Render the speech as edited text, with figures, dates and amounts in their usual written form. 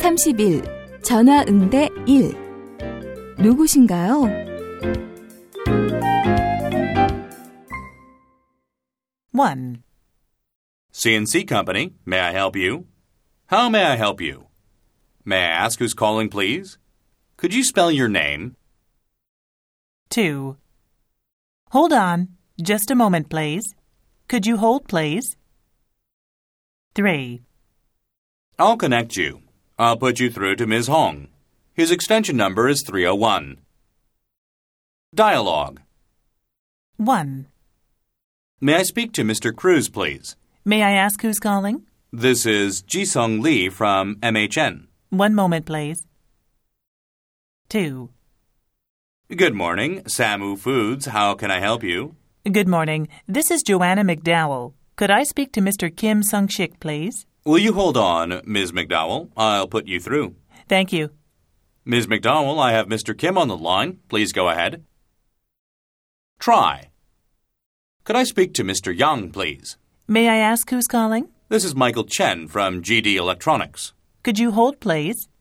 31. 전화 응대 1. 누구신가요? One. CNC Company, may I help you? How may I help you? May I ask who's calling, please? Could you spell your name? 2. Hold on. Just a moment, please. Could you hold, please? 3. I'll connect you. I'll put you through to Ms. Hong. His extension number is 301. Dialogue. 1. May I speak to Mr. Cruz, please? May I ask who's calling? This is Ji-Sung Lee from MHN. One moment, please. 2. Good morning, Samu Foods. How can I help you? Good morning. This is Joanna McDowell. Could I speak to Mr. Kim Sung-shik, please? Will you hold on, Ms. McDowell? I'll put you through. Thank you. Ms. McDowell, I have Mr. Kim on the line. Please go ahead. Try. Could I speak to Mr. Yang, please? May I ask who's calling? This is Michael Chen from GD Electronics. Could you hold, please?